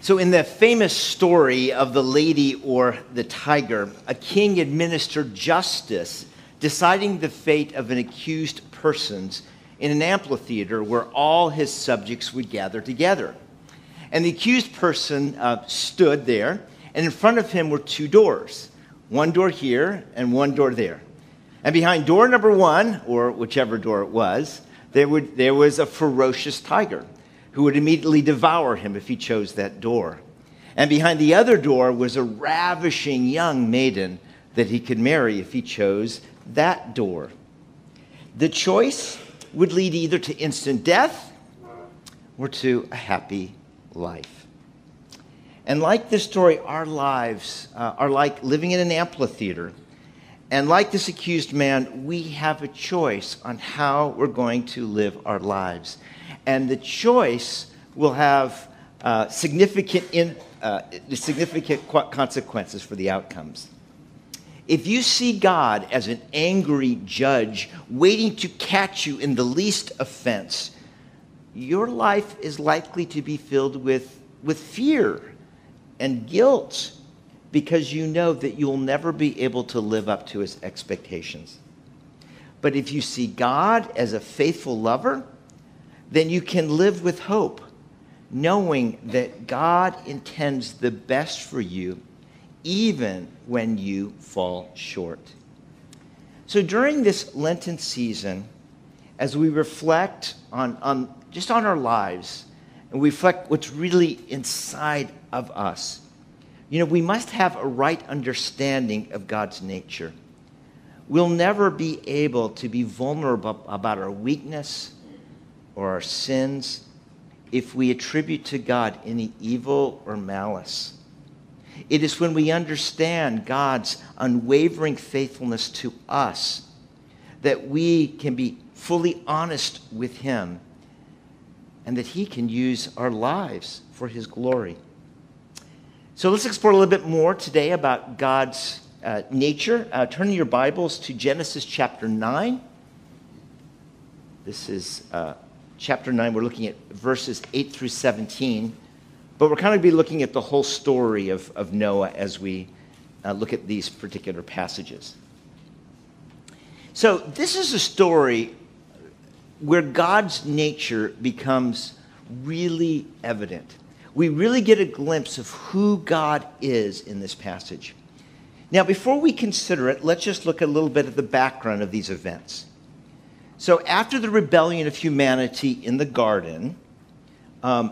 So in the famous story of the lady or the tiger, a king administered justice, deciding the fate of an accused person in an amphitheater where all his subjects would gather together. And the accused person stood there, and in front of him were two doors, one door here and one door there. And behind door number one, or whichever door it was, there was a ferocious tiger who would immediately devour him if he chose that door. And behind the other door was a ravishing young maiden that he could marry if he chose that door. The choice would lead either to instant death or to a happy life. And like this story, our lives are like living in an amphitheater. And like this accused man, we have a choice on how we're going to live our lives. And the choice will have significant consequences for the outcomes. If you see God as an angry judge waiting to catch you in the least offense, your life is likely to be filled with fear and guilt because you know that you'll never be able to live up to his expectations. But if you see God as a faithful lover, then you can live with hope, knowing that God intends the best for you, even when you fall short. So during this Lenten season, as we reflect on our lives, and we reflect what's really inside of us, we must have a right understanding of God's nature. We'll never be able to be vulnerable about our weakness or our sins if we attribute to God any evil or malice. It is when we understand God's unwavering faithfulness to us that we can be fully honest with him and that he can use our lives for his glory. So let's explore a little bit more today about God's nature. Turn your Bibles to Genesis chapter 9. This is chapter 9. We're looking at verses 8 through 17. But we're kind of be looking at the whole story of Noah as we look at these particular passages. So this is a story where God's nature becomes really evident. We really get a glimpse of who God is in this passage. Now, before we consider it, let's just look a little bit at the background of these events. So after the rebellion of humanity in the garden, the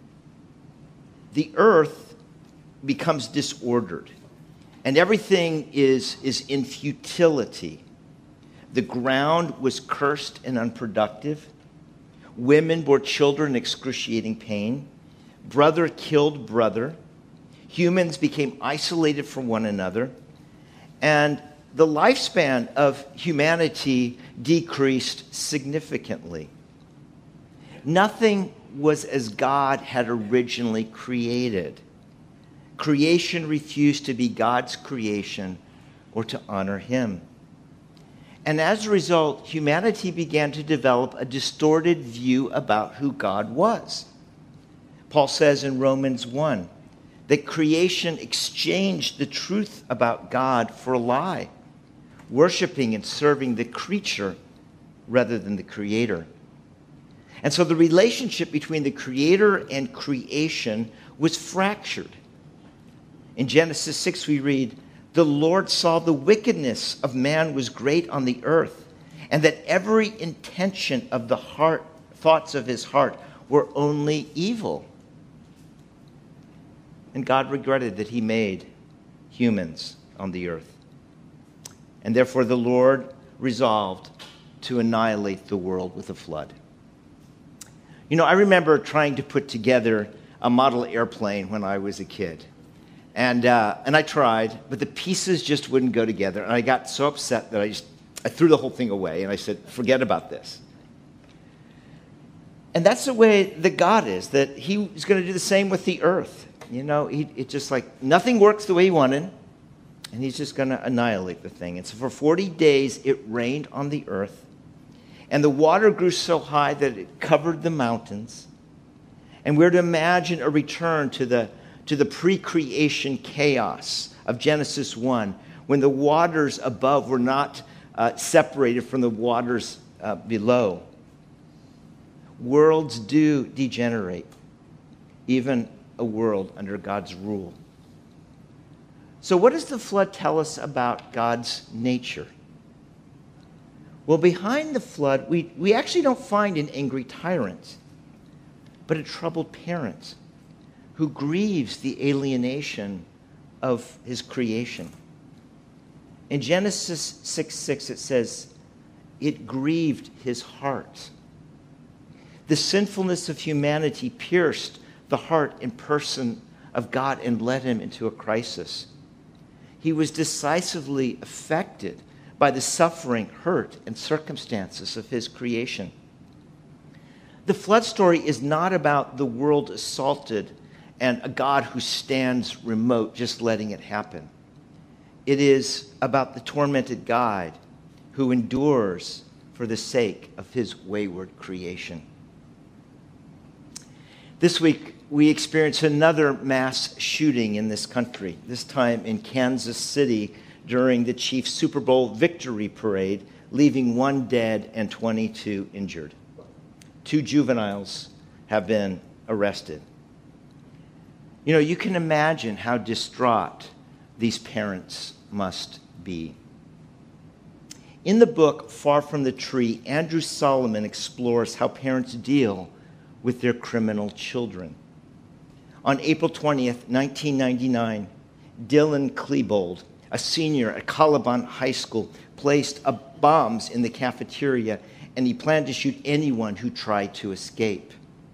earth becomes disordered, and everything is in futility. The ground was cursed and unproductive. Women bore children in excruciating pain. Brother killed brother. Humans became isolated from one another. And the lifespan of humanity decreased significantly. Nothing was as God had originally created. Creation refused to be God's creation or to honor him. And as a result, humanity began to develop a distorted view about who God was. Paul says in Romans 1 that creation exchanged the truth about God for a lie, worshiping and serving the creature rather than the creator. And so the relationship between the creator and creation was fractured. In Genesis 6 we read, "The Lord saw the wickedness of man was great on the earth, and that every intention of the heart, thoughts of his heart, were only evil." And God regretted that he made humans on the earth. And therefore the Lord resolved to annihilate the world with a flood. I remember trying to put together a model airplane when I was a kid. And I tried, but the pieces just wouldn't go together. And I got so upset that I threw the whole thing away. And I said, forget about this. And that's the way that God is, that he's going to do the same with the earth. It's just like nothing works the way he wanted, and he's just going to annihilate the thing. And so for 40 days, it rained on the earth, and the water grew so high that it covered the mountains. And we're to imagine a return to the to the pre-creation chaos of Genesis 1, when the waters above were not separated from the waters below. Worlds do degenerate, even a world under God's rule. So what does the flood tell us about God's nature? Well, behind the flood, we actually don't find an angry tyrant, but a troubled parent who grieves the alienation of his creation. In Genesis 6:6, it says, "It grieved his heart." The sinfulness of humanity pierced the heart and person of God and led him into a crisis. He was decisively affected by the suffering, hurt, and circumstances of his creation. The flood story is not about the world assaulted and a God who stands remote just letting it happen. It is about the tormented God who endures for the sake of his wayward creation. This week, we experienced another mass shooting in this country, this time in Kansas City during the Chiefs Super Bowl victory parade, leaving 1 dead and 22 injured. 2 juveniles have been arrested. You know, you can imagine how distraught these parents must be. In the book, Far from the Tree, Andrew Solomon explores how parents deal with their criminal children. On April 20th, 1999, Dylan Klebold, a senior at Columbine High School, placed bombs in the cafeteria, and he planned to shoot anyone who tried to escape.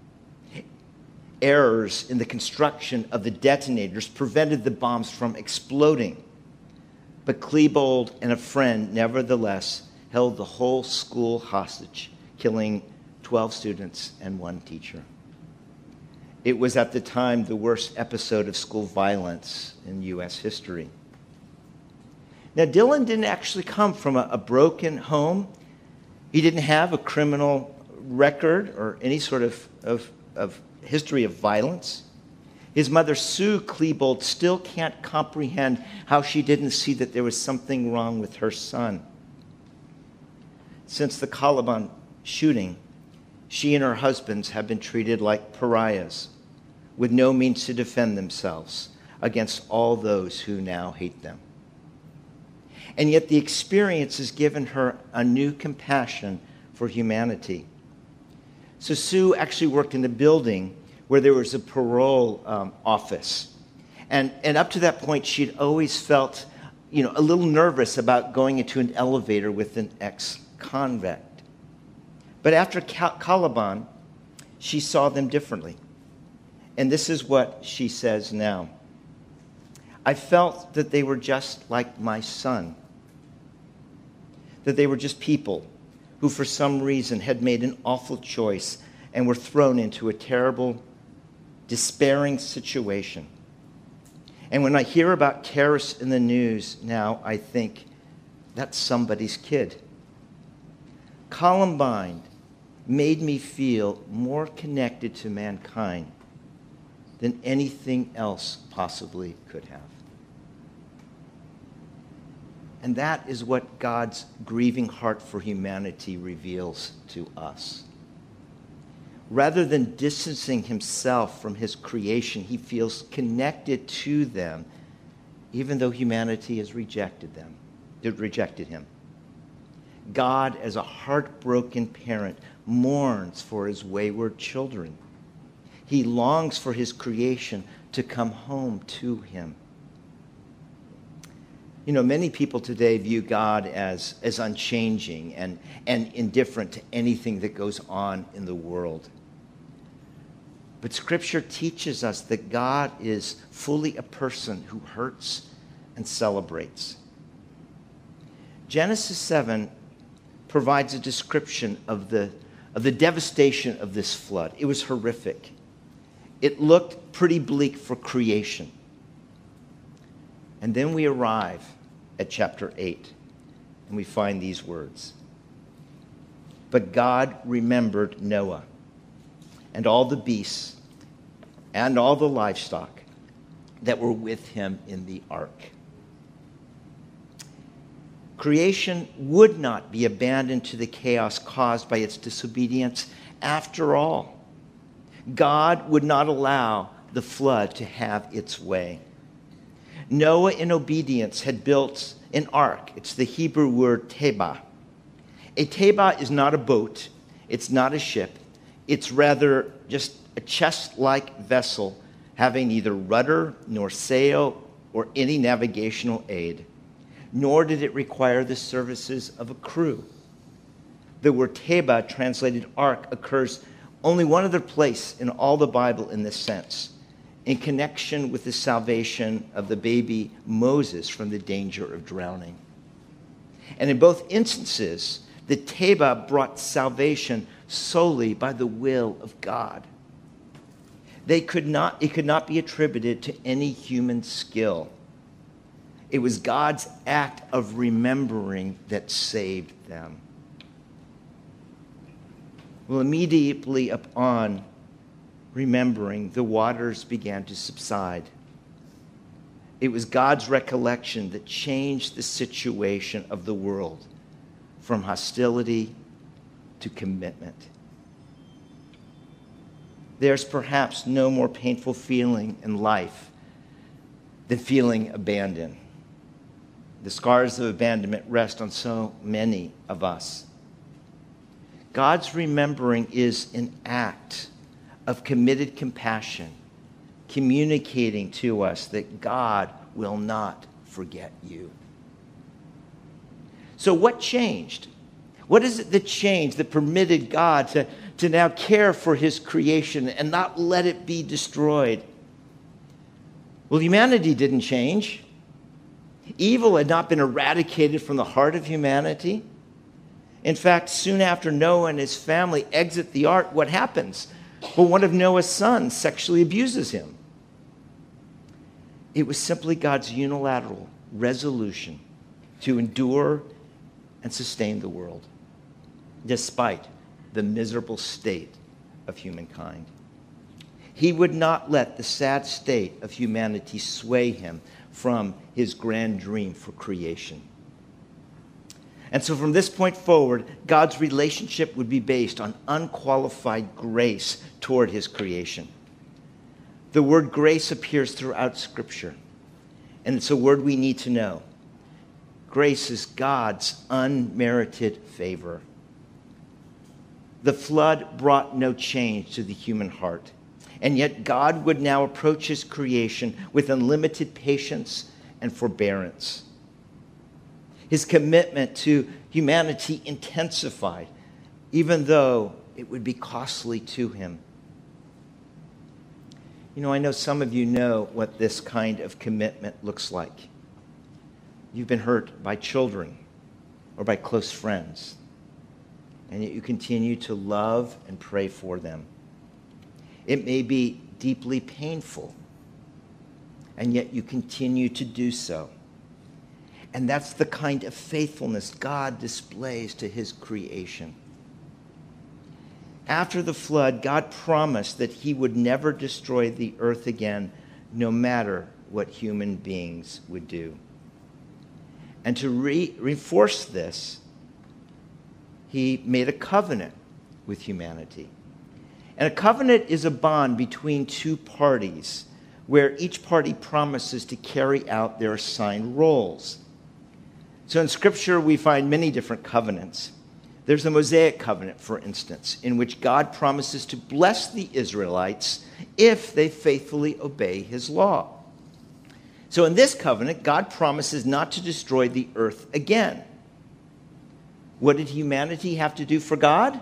Errors in the construction of the detonators prevented the bombs from exploding, but Klebold and a friend nevertheless held the whole school hostage, killing 12 students and 1 teacher. It was at the time the worst episode of school violence in U.S. history. Now, Dylan didn't actually come from a broken home. He didn't have a criminal record or any sort of history of violence. His mother, Sue Klebold, still can't comprehend how she didn't see that there was something wrong with her son. Since the Columbine shooting, she and her husband have been treated like pariahs, with no means to defend themselves against all those who now hate them. And yet the experience has given her a new compassion for humanity. So Sue actually worked in the building where there was a parole office. And up to that point, she'd always felt, a little nervous about going into an elevator with an ex-convict. But after Columbine, she saw them differently. And this is what she says now. I felt that they were just like my son. That they were just people who for some reason had made an awful choice and were thrown into a terrible, despairing situation. And when I hear about terrorists in the news now, I think, that's somebody's kid. Columbine made me feel more connected to mankind than anything else possibly could have. And that is what God's grieving heart for humanity reveals to us. Rather than distancing himself from his creation, he feels connected to them, even though humanity has rejected him. God, as a heartbroken parent, mourns for his wayward children. He longs for his creation to come home to him. Many people today view God as unchanging and indifferent to anything that goes on in the world. But Scripture teaches us that God is fully a person who hurts and celebrates. Genesis 7 provides a description of the devastation of this flood. It was horrific. It looked pretty bleak for creation. And then we arrive at chapter 8, and we find these words. But God remembered Noah and all the beasts and all the livestock that were with him in the ark. Creation would not be abandoned to the chaos caused by its disobedience after all. God would not allow the flood to have its way. Noah, in obedience, had built an ark. It's the Hebrew word tebah. A tebah is not a boat. It's not a ship. It's rather just a chest-like vessel having neither rudder nor sail or any navigational aid. Nor did it require the services of a crew. The word tebah, translated ark, occurs only one other place in all the Bible in this sense, in connection with the salvation of the baby Moses from the danger of drowning. And in both instances, the tebah brought salvation solely by the will of God. It could not be attributed to any human skill. It was God's act of remembering that saved them. Well, immediately upon remembering, the waters began to subside. It was God's recollection that changed the situation of the world from hostility to commitment. There's perhaps no more painful feeling in life than feeling abandoned. The scars of abandonment rest on so many of us. God's remembering is an act of committed compassion, communicating to us that God will not forget you. So what changed? What is it that changed that permitted God to now care for his creation and not let it be destroyed? Well, humanity didn't change. Evil had not been eradicated from the heart of humanity. In fact, soon after Noah and his family exit the ark, what happens? Well, one of Noah's sons sexually abuses him. It was simply God's unilateral resolution to endure and sustain the world, despite the miserable state of humankind. He would not let the sad state of humanity sway him from his grand dream for creation. And so from this point forward, God's relationship would be based on unqualified grace toward his creation. The word grace appears throughout Scripture, and it's a word we need to know. Grace is God's unmerited favor. The flood brought no change to the human heart, and yet God would now approach his creation with unlimited patience and forbearance. His commitment to humanity intensified, even though it would be costly to him. You know, I know some of you know what this kind of commitment looks like. You've been hurt by children or by close friends, and yet you continue to love and pray for them. It may be deeply painful, and yet you continue to do so. And that's the kind of faithfulness God displays to his creation. After the flood, God promised that he would never destroy the earth again, no matter what human beings would do. And to reinforce this, he made a covenant with humanity. And a covenant is a bond between two parties where each party promises to carry out their assigned roles. So in Scripture, we find many different covenants. There's the Mosaic covenant, for instance, in which God promises to bless the Israelites if they faithfully obey his law. So in this covenant, God promises not to destroy the earth again. What did humanity have to do for God?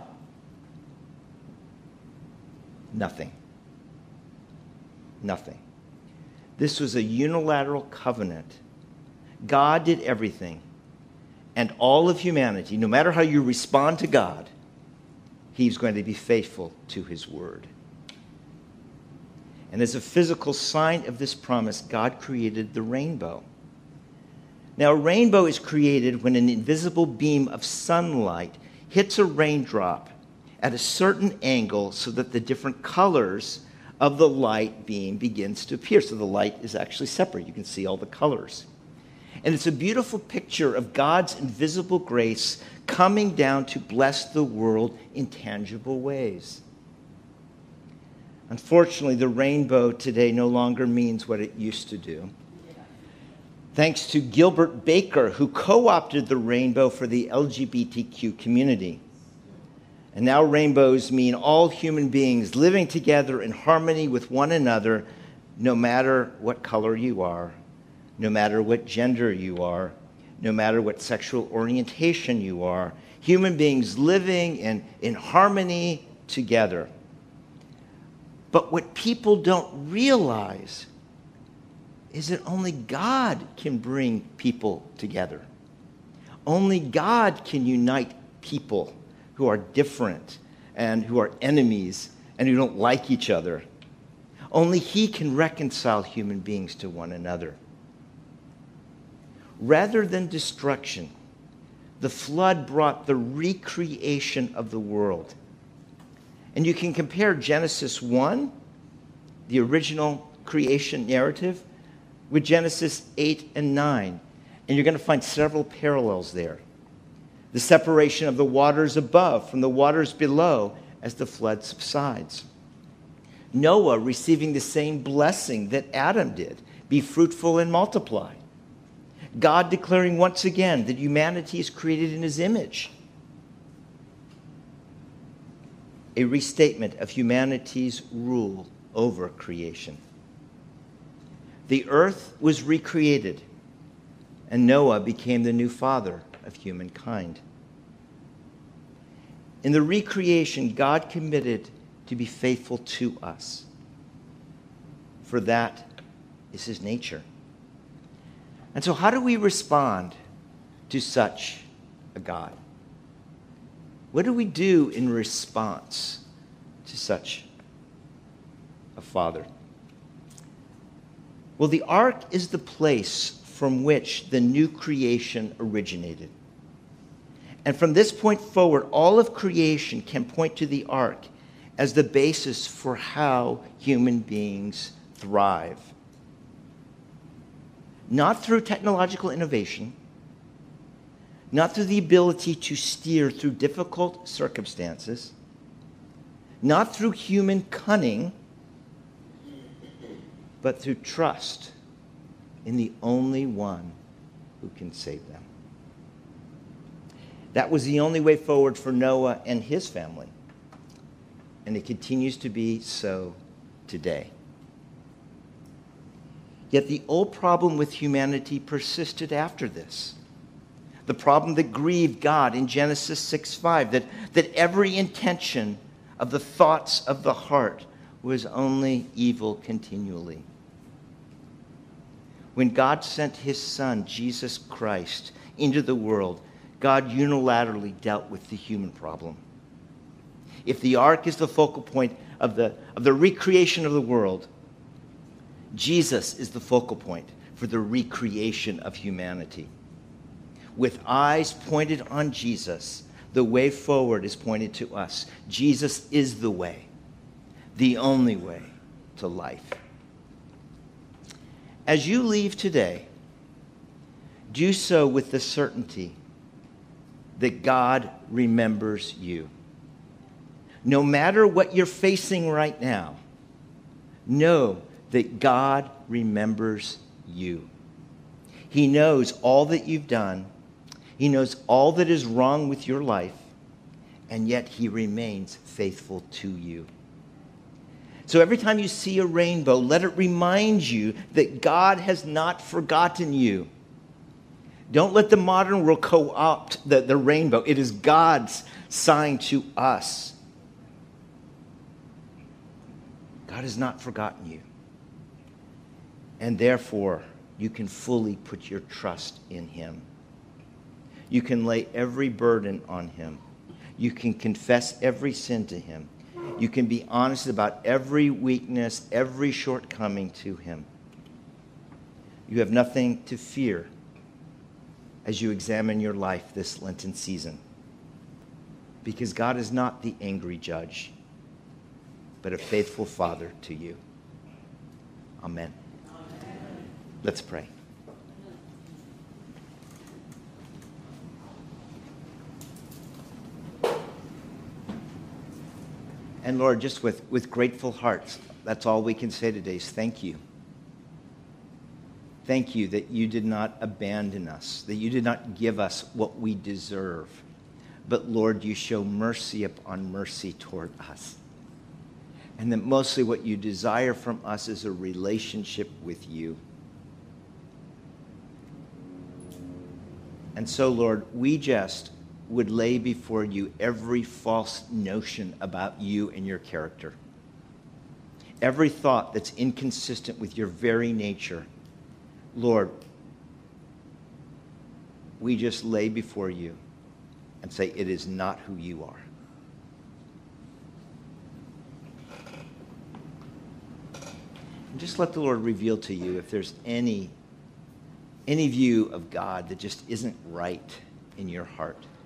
Nothing. Nothing. This was a unilateral covenant. God did everything. And all of humanity, no matter how you respond to God, he's going to be faithful to his word. And as a physical sign of this promise, God created the rainbow. Now, a rainbow is created when an invisible beam of sunlight hits a raindrop at a certain angle so that the different colors of the light beam begins to appear. So the light is actually separate. You can see all the colors. And it's a beautiful picture of God's invisible grace coming down to bless the world in tangible ways. Unfortunately, the rainbow today no longer means what it used to do. Thanks to Gilbert Baker, who co-opted the rainbow for the LGBTQ community. And now rainbows mean all human beings living together in harmony with one another, no matter what color you are, no matter what gender you are, no matter what sexual orientation you are. Human beings living in harmony together. But what people don't realize is that only God can bring people together. Only God can unite people who are different and who are enemies and who don't like each other. Only He can reconcile human beings to one another. Rather than destruction, the flood brought the recreation of the world. And you can compare Genesis 1, the original creation narrative, with Genesis 8 and 9. And you're going to find several parallels there. The separation of the waters above from the waters below as the flood subsides. Noah receiving the same blessing that Adam did, be fruitful and multiply. God declaring once again that humanity is created in His image. A restatement of humanity's rule over creation. The earth was recreated, and Noah became the new father of humankind. In the recreation, God committed to be faithful to us, for that is His nature. And so how do we respond to such a God? What do we do in response to such a Father? Well, the ark is the place from which the new creation originated. And from this point forward, all of creation can point to the ark as the basis for how human beings thrive. Not through technological innovation, not through the ability to steer through difficult circumstances, not through human cunning, but through trust in the only one who can save them. That was the only way forward for Noah and his family, and it continues to be so today. Yet the old problem with humanity persisted after this. The problem that grieved God in Genesis 6:5, that every intention of the thoughts of the heart was only evil continually. When God sent His Son, Jesus Christ, into the world, God unilaterally dealt with the human problem. If the ark is the focal point of the recreation of the world, Jesus is the focal point for the recreation of humanity. With eyes pointed on Jesus, the way forward is pointed to us. Jesus is the way, the only way to life. As you leave today, do so with the certainty that God remembers you. No matter what you're facing right now, know that God remembers you. He knows all that you've done. He knows all that is wrong with your life, and yet He remains faithful to you. So every time you see a rainbow, let it remind you that God has not forgotten you. Don't let the modern world co-opt the rainbow. It is God's sign to us. God has not forgotten you. And therefore, you can fully put your trust in Him. You can lay every burden on Him. You can confess every sin to Him. You can be honest about every weakness, every shortcoming to Him. You have nothing to fear as you examine your life this Lenten season, because God is not the angry judge. but a faithful father to you. Amen. Let's pray. And Lord, just with grateful hearts, that's all we can say today is thank you. Thank you that you did not abandon us, that you did not give us what we deserve. But Lord, you show mercy upon mercy toward us. And that mostly what you desire from us is a relationship with you. And so, Lord, we just would lay before you every false notion about you and your character. Every thought that's inconsistent with your very nature. Lord, we just lay before you and say it is not who you are. And just let the Lord reveal to you if there's any view of God that just isn't right in your heart.